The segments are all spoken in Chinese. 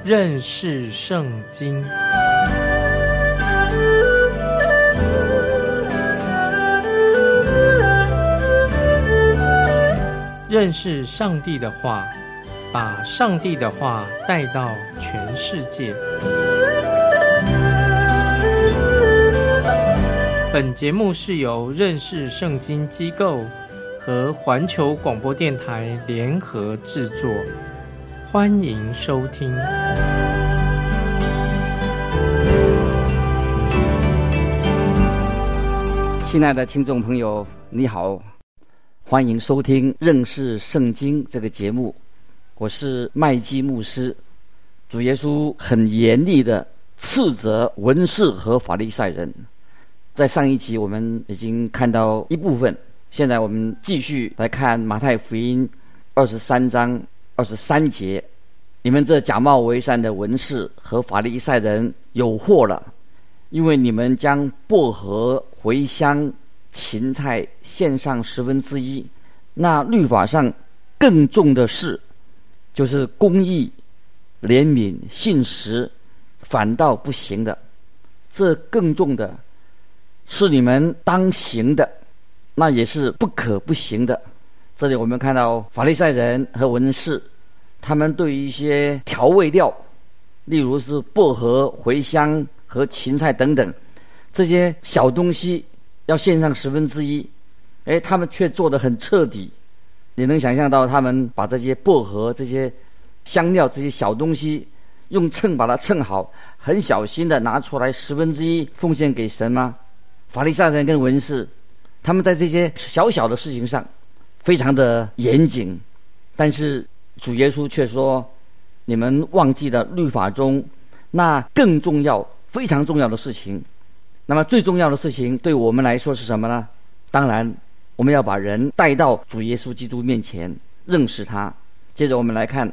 认识圣经。认识上帝的话，把上帝的话带到全世界。本节目是由认识圣经机构和环球广播电台联合制作，欢迎收听。 亲爱的听众朋友，你好，欢迎收听认识圣经这个节目，我是麦基牧师。主耶稣很严厉的斥责文士和法利赛人。在上一集我们已经看到一部分，现在我们继续来看马太福音23章23节。你们这假冒为善的文士和法利赛人有祸了，因为你们将薄荷、茴香、芹菜献上1/10，那律法上更重的事，就是公义、怜悯、信实，反倒不行的。这更重的是你们当行的，那也是不可不行的。这里我们看到法利赛人和文士，他们对于一些调味料，例如是薄荷、茴香和芹菜等等这些小东西要献上1/10，他们却做得很彻底。你能想象到他们把这些薄荷、这些香料、这些小东西用秤把它称好，很小心的拿出来1/10奉献给神吗？法利赛人跟文士，他们在这些小小的事情上非常的严谨，但是主耶稣却说，你们忘记了律法中那更重要、非常重要的事情。那么最重要的事情对我们来说是什么呢？当然我们要把人带到主耶稣基督面前，认识他。接着我们来看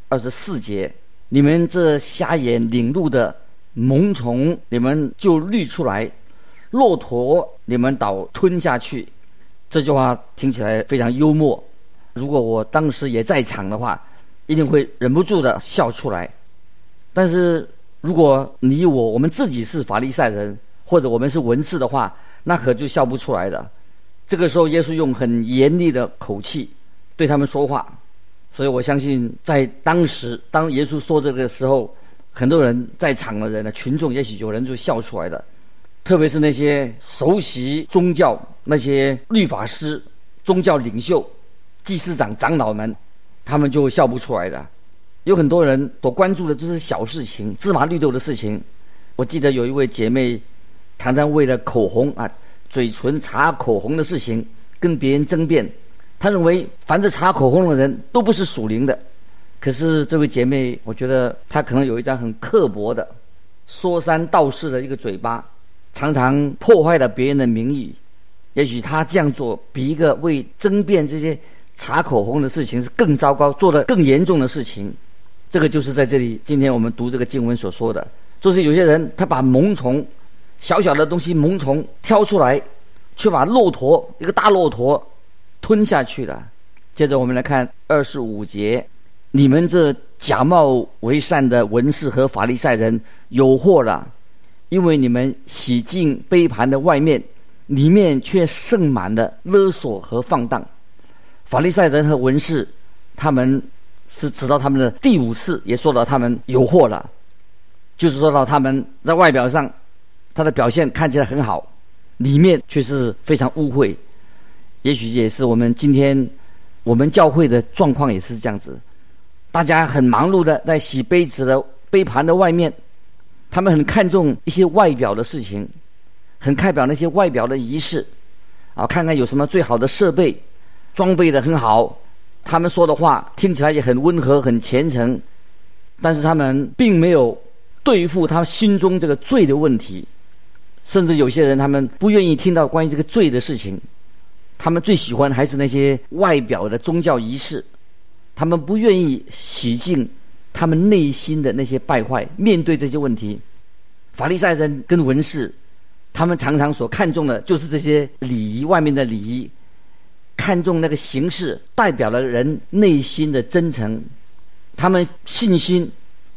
24节，你们这瞎眼领路的虻虫，你们就滤出来，骆驼你们倒吞下去。这句话听起来非常幽默，如果我当时也在场的话，一定会忍不住的笑出来。但是如果你我们自己是法利赛人，或者我们是文士的话，那可就笑不出来了。这个时候耶稣用很严厉的口气对他们说话，所以我相信在当时当耶稣说这个时候，很多人在场的人呢，群众也许有人就笑出来的，特别是那些熟悉宗教、那些律法师、宗教领袖、祭司长、长老们，他们就笑不出来的。有很多人所关注的就是小事情、芝麻绿豆的事情。我记得有一位姐妹常常为了口红嘴唇擦口红的事情跟别人争辩，她认为凡是擦口红的人都不是属灵的。可是这位姐妹，我觉得她可能有一张很刻薄的说三道四的一个嘴巴，常常破坏了别人的名誉。也许她这样做比一个为争辩这些擦口红的事情是更糟糕，做得更严重的事情。这个就是在这里今天我们读这个经文所说的，就是有些人他把虻虫，小小的东西虻虫挑出来，却把骆驼，一个大骆驼吞下去了。接着我们来看25节，你们这假冒为善的文士和法利赛人有祸了，因为你们洗净杯盘的外面，里面却盛满了勒索和放荡。法利赛人和文士，他们是直到他们的第5次也说到他们有祸了，就是说到他们在外表上他的表现看起来很好，里面却是非常污秽。也许也是我们今天我们教会的状况也是这样子，大家很忙碌的在洗杯子的杯盘的外面，他们很看重一些外表的事情，很看表那些外表的仪式看看有什么最好的设备，装备的很好，他们说的话听起来也很温和很虔诚，但是他们并没有对付他心中这个罪的问题。甚至有些人他们不愿意听到关于这个罪的事情，他们最喜欢还是那些外表的宗教仪式，他们不愿意洗净他们内心的那些败坏。面对这些问题，法利赛人跟文士，他们常常所看重的就是这些礼仪，外面的礼仪，看重那个形式代表了人内心的真诚，他们信心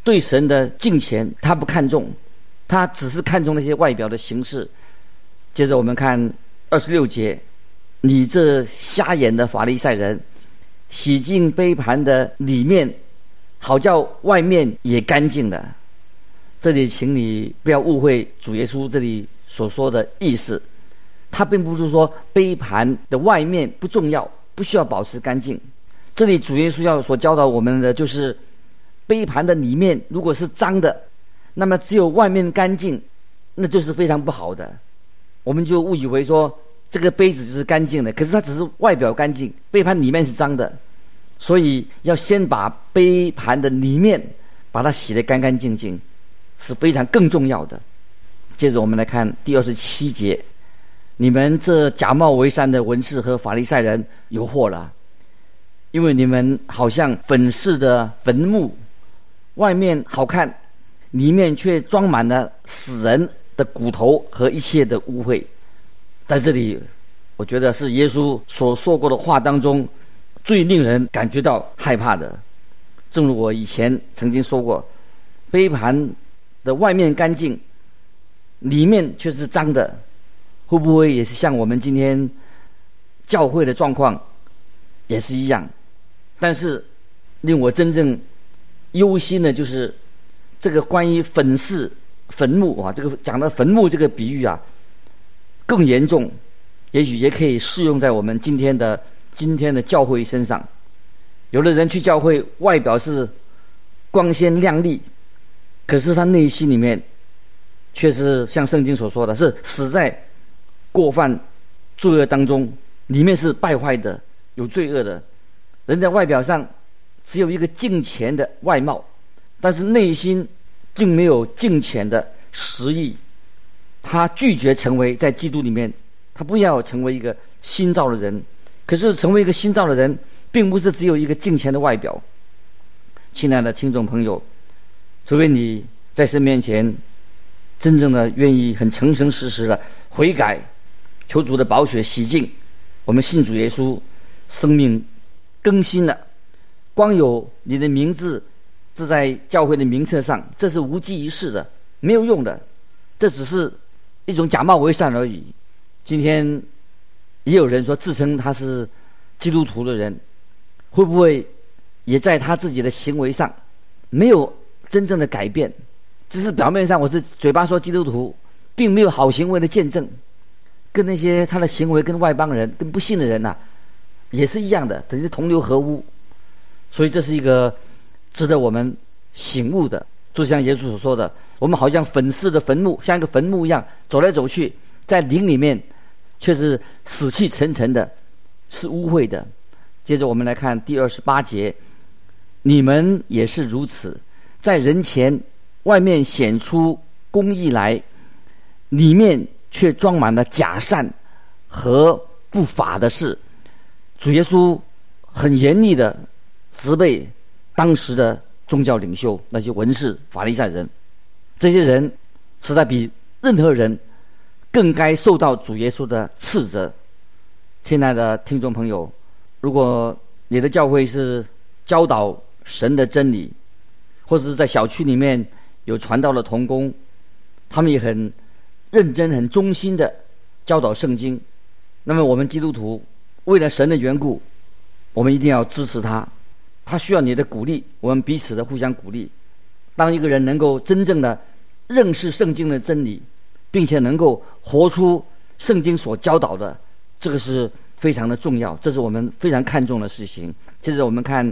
对神的敬虔他不看重，他只是看重那些外表的形式。接着我们看26节，你这瞎眼的法利赛人，洗净杯盘的里面，好叫外面也干净的。这里请你不要误会主耶稣这里所说的意思，他并不是说杯盘的外面不重要，不需要保持干净。这里主耶稣要所教导我们的就是杯盘的里面如果是脏的，那么只有外面干净，那就是非常不好的。我们就误以为说这个杯子就是干净的，可是它只是外表干净，杯盘里面是脏的。所以要先把杯盘的里面把它洗得干干净净，是非常更重要的。接着我们来看第27节，你们这假冒为善的文士和法利赛人有祸了，因为你们好像粉饰的坟墓，外面好看，里面却装满了死人的骨头和一切的污秽。在这里我觉得是耶稣所说过的话当中最令人感觉到害怕的。正如我以前曾经说过，杯盘的外面干净，里面却是脏的，会不会也是像我们今天教会的状况也是一样？但是令我真正忧心的就是这个关于粉饰坟墓啊，这个讲到坟墓这个比喻啊更严重，也许也可以适用在我们今天的教会身上。有的人去教会外表是光鲜亮丽，可是他内心里面却是像圣经所说的，是死在过犯罪恶当中，里面是败坏的，有罪恶的。人在外表上只有一个敬虔的外貌，但是内心竟没有敬虔的实意。他拒绝成为在基督里面，他不要成为一个新造的人。可是成为一个新造的人并不是只有一个敬虔的外表。亲爱的听众朋友，除非你在神面前真正的愿意很诚诚实实的悔改，求主的宝血洗净，我们信主耶稣，生命更新了，光有你的名字是在教会的名册上，这是无济于事的，没有用的，这只是一种假冒为善而已。今天也有人说自称他是基督徒的人，会不会也在他自己的行为上没有真正的改变，只是表面上我是嘴巴说基督徒，并没有好行为的见证，跟那些他的行为跟外邦人跟不信的人也是一样的，只是同流合污。所以这是一个值得我们醒悟的，就像耶稣所说的，我们好像粉饰的坟墓，像一个坟墓一样走来走去，在灵里面却是死气沉沉的，是污秽的。接着我们来看第28节，你们也是如此，在人前外面显出公义来，里面却装满了假善和不法的事。主耶稣很严厉的责备当时的宗教领袖，那些文士法利赛人，这些人实在比任何人更该受到主耶稣的斥责。亲爱的听众朋友，如果你的教会是教导神的真理，或者是在小区里面有传道的同工，他们也很认真很忠心的教导圣经，那么我们基督徒为了神的缘故，我们一定要支持他，他需要你的鼓励，我们彼此的互相鼓励。当一个人能够真正的认识圣经的真理，并且能够活出圣经所教导的，这个是非常的重要，这是我们非常看重的事情。接着我们看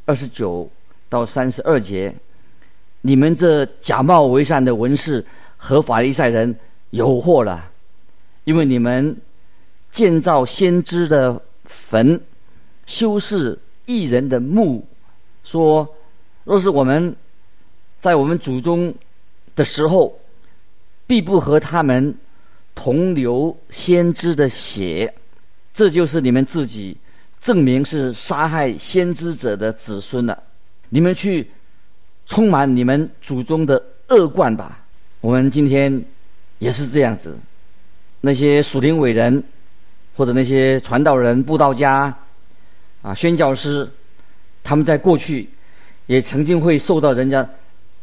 29到32节，你们这假冒为善的文士和法利赛人有祸了，因为你们建造先知的坟，修饰义人的墓，说若是我们在我们祖宗的时候，必不和他们同流先知的血，这就是你们自己证明是杀害先知者的子孙了。你们去充满你们祖宗的恶贯吧。我们今天也是这样子，那些属灵伟人或者那些传道人、布道家宣教师，他们在过去也曾经会受到人家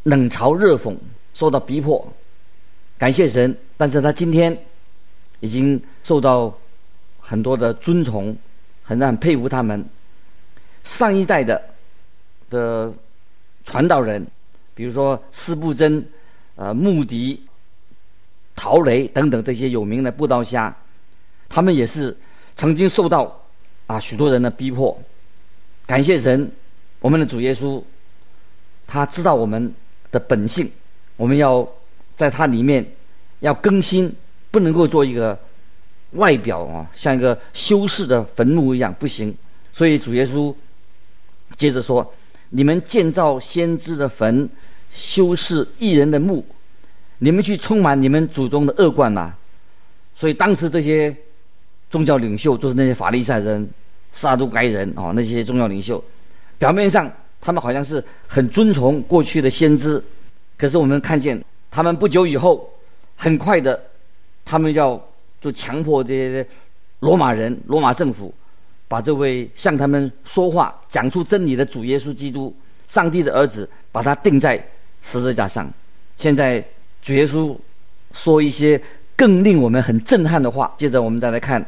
冷嘲热讽，受到逼迫。感谢神，但是他今天已经受到很多的尊崇，很佩服他们。上一代的传道人，比如说司布真、穆迪、陶雷等等这些有名的布道家，他们也是曾经受到许多人的逼迫。感谢神，我们的主耶稣，他知道我们的本性，我们要在他里面要更新，不能够做一个外表像一个修饰的坟墓一样，不行。所以主耶稣接着说，你们建造先知的坟，修饰义人的墓，你们去充满你们祖宗的恶贯啊。所以当时这些宗教领袖，就是那些法利赛人、撒都该人那些宗教领袖，表面上他们好像是很尊崇过去的先知，可是我们看见他们不久以后，很快的，他们就强迫这些罗马政府把这位向他们说话、讲出真理的主耶稣基督，上帝的儿子，把他钉在十字架上。现在主耶稣说一些更令我们很震撼的话。接着我们再来看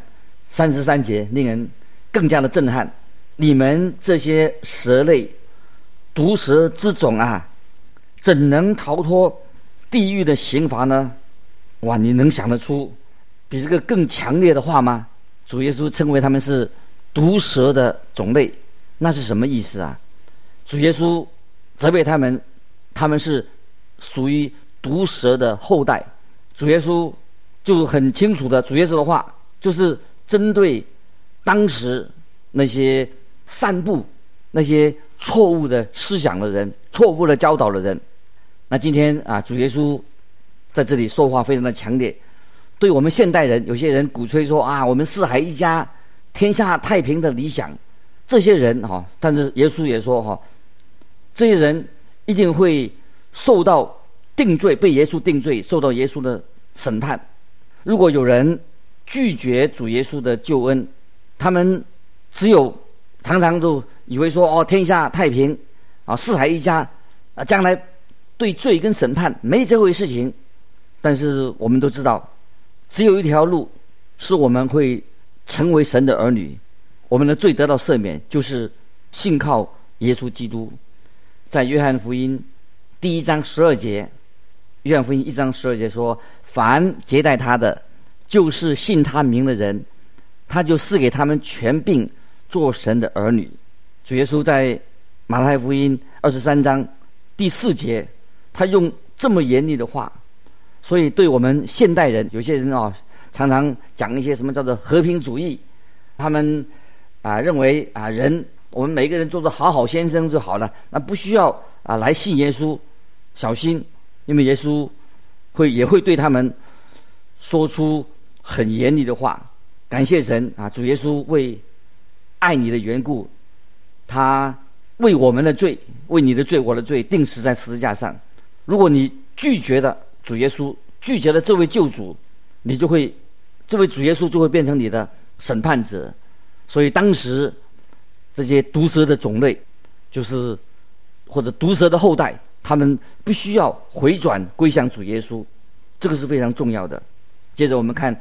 33节，令人更加的震撼。你们这些蛇类、毒蛇之种啊，怎能逃脱地狱的刑罚呢？哇，你能想得出比这个更强烈的话吗？主耶稣称为他们是毒蛇的种类，那是什么意思啊？主耶稣责备他们，他们是属于毒蛇的后代。主耶稣就很清楚的，主耶稣的话就是针对当时那些散布那些错误的思想的人、错误的教导的人。那今天主耶稣在这里说话非常的强烈，对我们现代人，有些人鼓吹说我们四海一家、天下太平的理想，这些人但是耶稣也说这些人一定会受到定罪，被耶稣定罪，受到耶稣的审判。如果有人拒绝主耶稣的救恩，他们只有常常都以为说天下太平四海一家将来对罪跟审判没这回事情。但是我们都知道，只有一条路是我们会成为神的儿女，我们的罪得到赦免，就是信靠耶稣基督。在约翰福音第1章12节，约翰福音1章12节说，凡接待他的，就是信他名的人，他就赐给他们权柄做神的儿女。主耶稣在马太福音23章第4节，他用这么严厉的话。所以对我们现代人，有些人常常讲一些什么叫做和平主义，他们认为人，我们每个人做做好好先生就好了，那不需要来信耶稣。小心，因为耶稣也会对他们说出很严厉的话。感谢神主耶稣为爱你的缘故，他为我们的罪，为你的罪、我的罪，钉死在十字架上。如果你拒绝了主耶稣，拒绝了这位救主，这位主耶稣就会变成你的审判者。所以当时这些毒蛇的种类，就是或者毒蛇的后代，他们必须要回转归向主耶稣，这个是非常重要的。接着我们看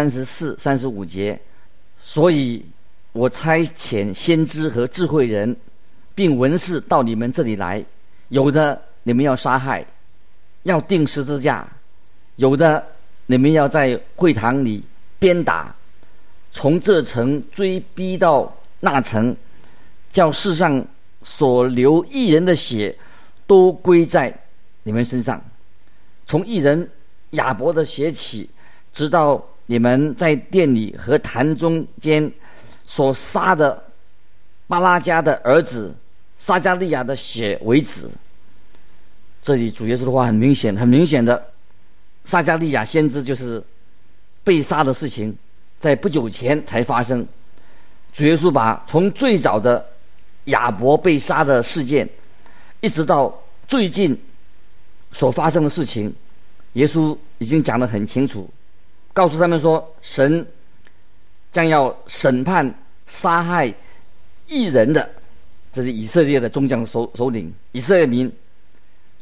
34、35节，所以我差遣先知和智慧人并文士到你们这里来，有的你们要杀害，要钉十字架，有的你们要在会堂里鞭打，从这城追逼到那城，叫世上所流义人的血都归在你们身上，从义人亚伯的血起，直到你们在殿里和坛中间所杀的巴拉加的儿子撒加利亚的血为止。这里主耶稣的话很明显的，撒加利亚先知就是被杀的事情在不久前才发生。主耶稣把从最早的亚伯被杀的事件，一直到最近所发生的事情，耶稣已经讲得很清楚，告诉他们说，神将要审判杀害义人的，这是以色列的宗教首领，以色列民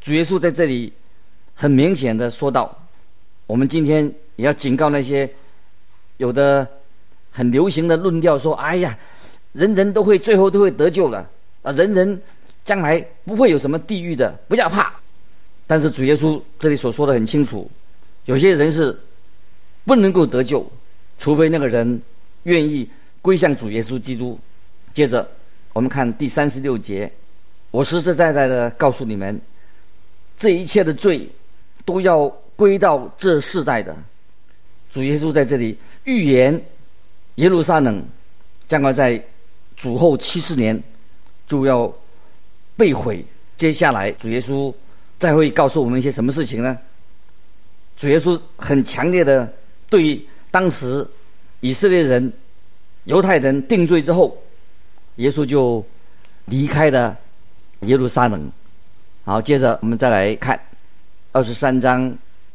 主耶稣在这里很明显的说到，我们今天也要警告那些有的很流行的论调说，哎呀，人人都会最后都会得救了啊，人人将来不会有什么地狱的，不要怕。但是主耶稣这里所说的很清楚，有些人是不能够得救，除非那个人愿意归向主耶稣基督。接着我们看第36节，我实实在在的告诉你们，这一切的罪都要归到这世代的。主耶稣在这里预言耶路撒冷将要在主后70年就要被毁。接下来主耶稣再会告诉我们一些什么事情呢？主耶稣很强烈的对当时以色列人犹太人定罪之后，耶稣就离开了耶路撒冷。好，接着我们再来看23章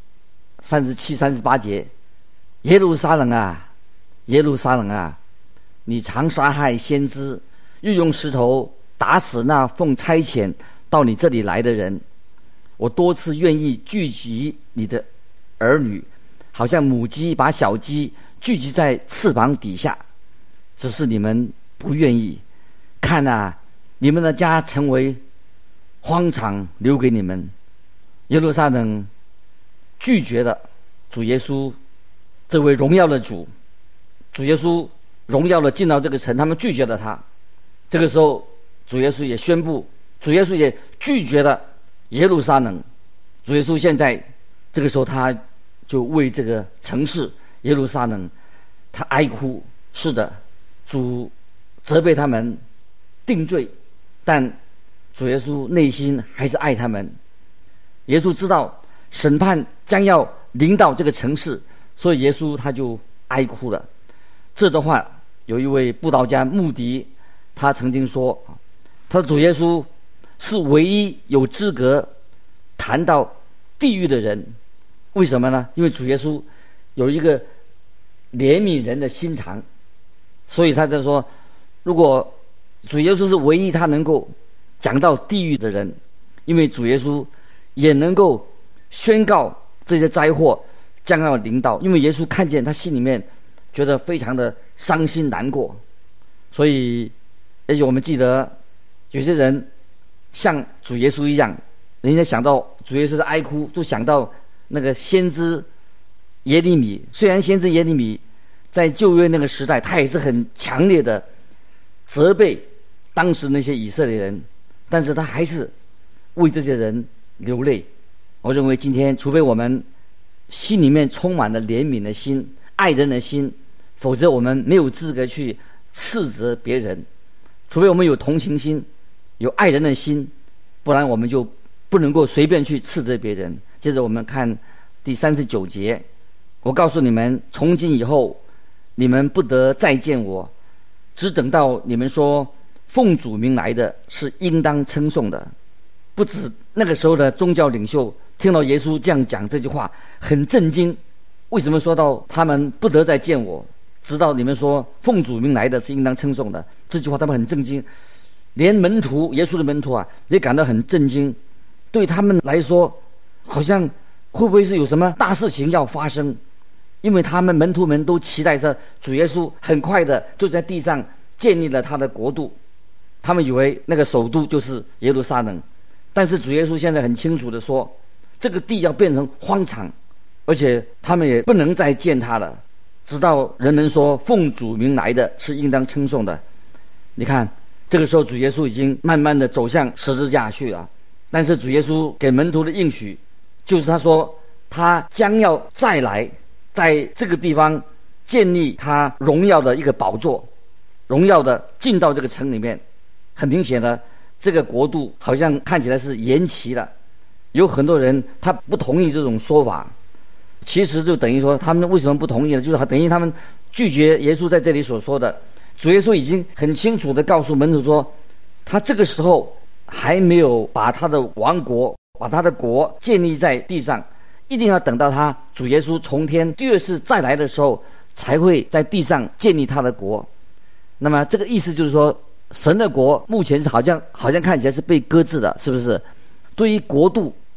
37、38节，耶路撒冷啊，耶路撒冷啊，你常杀害先知，又用石头打死那奉差遣到你这里来的人。我多次愿意聚集你的儿女，好像母鸡把小鸡聚集在翅膀底下，只是你们不愿意。看啊，你们的家成为荒场，留给你们。耶路撒冷拒绝了主耶稣这位荣耀的主，主耶稣荣耀的进到这个城，他们拒绝了他。这个时候主耶稣也宣布，主耶稣也拒绝了耶路撒冷。主耶稣现在这个时候他就为这个城市耶路撒冷他哀哭。是的，主责备他们定罪，但主耶稣内心还是爱他们。耶稣知道审判将要临到这个城市，所以耶稣他就哀哭了。这的话有一位布道家穆迪，他曾经说，他说主耶稣是唯一有资格谈到地狱的人。为什么呢？因为主耶稣有一个怜悯人的心肠，所以他在说，如果主耶稣是唯一他能够讲到地狱的人，因为主耶稣也能够宣告这些灾祸将要临到，因为耶稣看见他心里面觉得非常的伤心难过。所以而且我们记得有些人像主耶稣一样，人家想到主耶稣的哀哭，就想到那个先知耶利米。虽然先知耶利米在旧约那个时代，他也是很强烈的责备当时那些以色列人，但是他还是为这些人流泪。我认为今天除非我们心里面充满了怜悯的心、爱人的心，否则我们没有资格去斥责别人。除非我们有同情心、有爱人的心，不然我们就不能够随便去斥责别人。接着我们看第39节，我告诉你们，从今以后你们不得再见我，只等到你们说奉主名来的是应当称颂的。不止那个时候的宗教领袖听到耶稣这样讲这句话很震惊。为什么说到他们不得再见我，直到你们说奉主名来的是应当称颂的？这句话他们很震惊，连门徒耶稣的门徒啊也感到很震惊。对他们来说，好像会不会是有什么大事情要发生？因为他们门徒们都期待着主耶稣很快的就在地上建立了他的国度，他们以为那个首都就是耶路撒冷。但是主耶稣现在很清楚的说，这个地要变成荒场，而且他们也不能再见他了，直到人们说奉主名来的是应当称颂的。你看这个时候主耶稣已经慢慢的走向十字架去了，但是主耶稣给门徒的应许就是他说他将要再来，在这个地方建立他荣耀的一个宝座，荣耀的进到这个城里面。很明显的，这个国度好像看起来是延期了。有很多人他不同意这种说法，其实就等于说他们为什么不同意呢？就是等于他们拒绝耶稣在这里所说的。主耶稣已经很清楚的告诉门徒说，他这个时候还没有把他的王国、把他的国建立在地上，一定要等到他主耶稣从天第二次再来的时候，才会在地上建立他的国。那么这个意思就是说，神的国目前是好像看起来是被搁置的，是不是？对于国度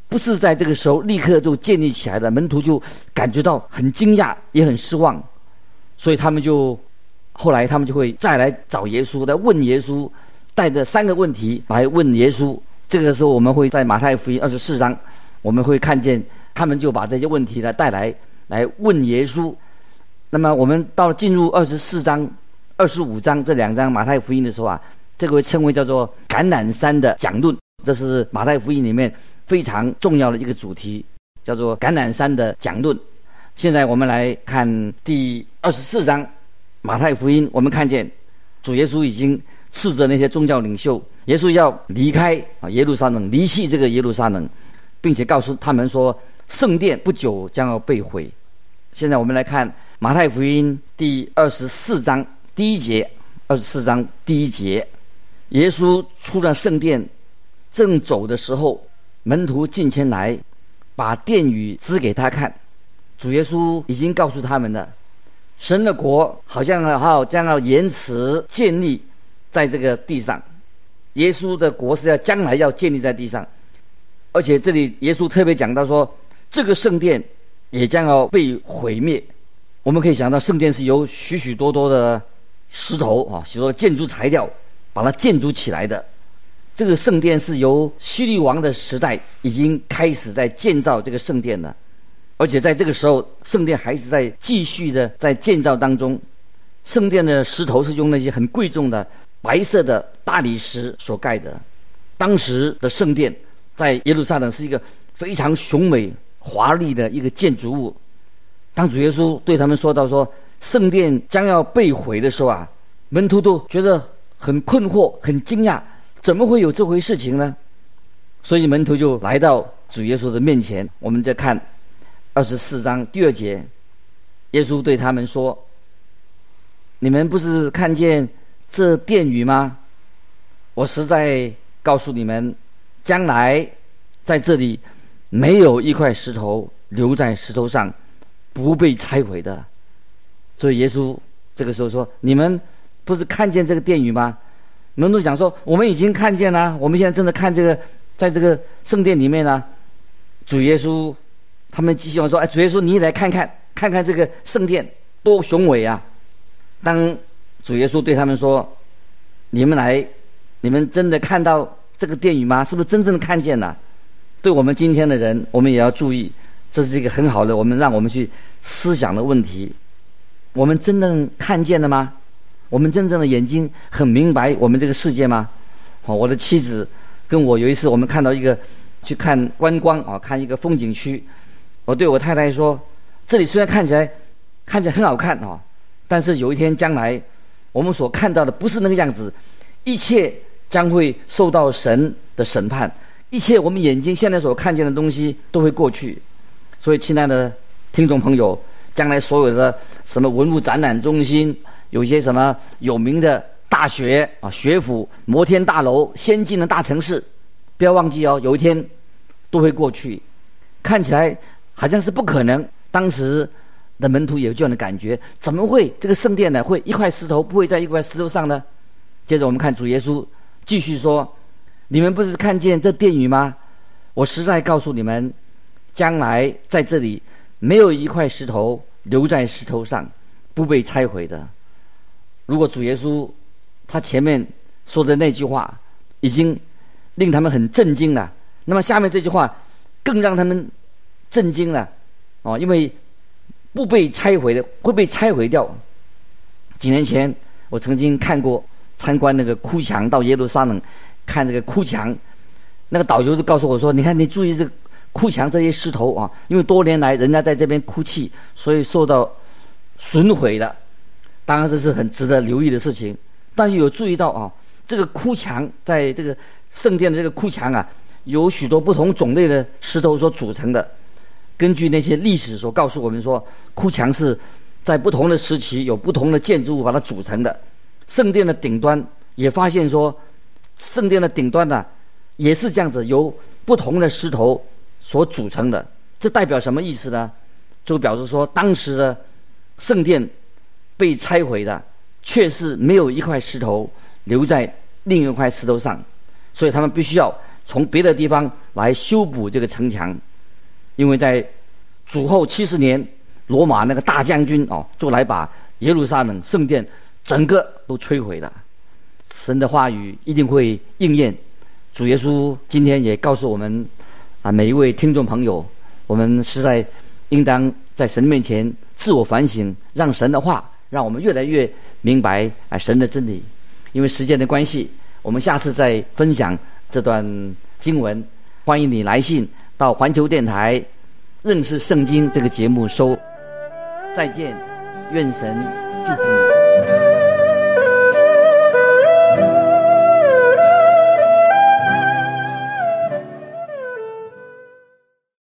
不是在这个时候立刻就建立起来的，门徒就感觉到很惊讶，也很失望，所以后来他们就会再来找耶稣，来问耶稣，带着3个问题来问耶稣。这个时候我们会在马太福音24章，我们会看见他们就把这些问题呢带来问耶稣。那么我们到了进入24章、25章这2章马太福音的时候啊，这个会称为叫做橄榄山的讲论，这是马太福音里面非常重要的一个主题，叫做橄榄山的讲论。现在我们来看第24章马太福音，我们看见主耶稣已经斥责那些宗教领袖，耶稣要离开耶路撒冷，离弃这个耶路撒冷，并且告诉他们说圣殿不久将要被毁。现在我们来看马太福音第24章第1节，24章第1节，耶稣出了圣殿，正走的时候，门徒近前来，把殿宇指给他看。主耶稣已经告诉他们了，神的国好像将要延迟建立在这个地上，耶稣的国是将来要建立在地上。而且这里耶稣特别讲到说，这个圣殿也将要被毁灭。我们可以想到，圣殿是由许许多多的石头许多的建筑材料把它建筑起来的。这个圣殿是由希律王的时代已经开始在建造这个圣殿了，而且在这个时候圣殿还是在继续的在建造当中。圣殿的石头是用那些很贵重的白色的大理石所盖的。当时的圣殿在耶路撒冷是一个非常雄美华丽的一个建筑物。当主耶稣对他们说到说圣殿将要被毁的时候啊，门徒都觉得很困惑，很惊讶，怎么会有这回事情呢？所以门徒就来到主耶稣的面前。我们再看24章第2节，耶稣对他们说，你们不是看见这殿宇吗？我实在告诉你们，将来在这里没有一块石头留在石头上不被拆毁的。所以耶稣这个时候说，你们不是看见这个殿宇吗？门徒想说，我们已经看见了，我们现在正在看这个，在这个圣殿里面呢。主耶稣他们继续说，主耶稣你也来看看这个圣殿多雄伟啊。当主耶稣对他们说，你们真的看到这个殿宇吗？是不是真正的看见了？对我们今天的人，我们也要注意，这是一个很好的让我们去思想的问题。我们真正看见了吗？我们真正的眼睛很明白我们这个世界吗？我的妻子跟我有一次，我们看到去看观光看一个风景区，我对我太太说，这里虽然看起来很好看但是有一天将来我们所看到的不是那个样子，一切将会受到神的审判，一切我们眼睛现在所看见的东西都会过去。所以亲爱的听众朋友，将来所有的什么文物展览中心，有一些什么有名的大学学府、摩天大楼、先进的大城市，不要忘记有一天都会过去。看起来好像是不可能，当时的门徒也有这样的感觉，怎么会这个圣殿呢会一块石头不会在一块石头上呢？接着我们看主耶稣继续说，你们不是看见这殿宇吗？我实在告诉你们，将来在这里没有一块石头留在石头上不被拆毁的。如果主耶稣他前面说的那句话已经令他们很震惊了，那么下面这句话更让他们震惊了因为不被拆毁的会被拆毁掉。几年前我曾经参观那个哭墙，到耶路撒冷看这个哭墙，那个导游就告诉我说，你看你注意这个哭墙这些石头因为多年来人家在这边哭泣，所以受到损毁的。当然这是很值得留意的事情，但是有注意到这个哭墙，在这个圣殿的这个哭墙有许多不同种类的石头所组成的。根据那些历史所告诉我们说，哭墙是在不同的时期有不同的建筑物把它组成的。圣殿的顶端也发现说，圣殿的顶端也是这样子，由不同的石头所组成的。这代表什么意思呢？就表示说，当时的圣殿被拆毁的却是没有一块石头留在另一块石头上，所以他们必须要从别的地方来修补这个城墙。因为在主后70年，罗马那个大将军就来把耶路撒冷圣殿整个都摧毁了。神的话语一定会应验。主耶稣今天也告诉我们每一位听众朋友，我们实在应当在神面前自我反省，让神的话让我们越来越明白神的真理。因为时间的关系，我们下次再分享这段经文。欢迎你来信到环球电台认识圣经这个节目收。再见，愿神祝福你。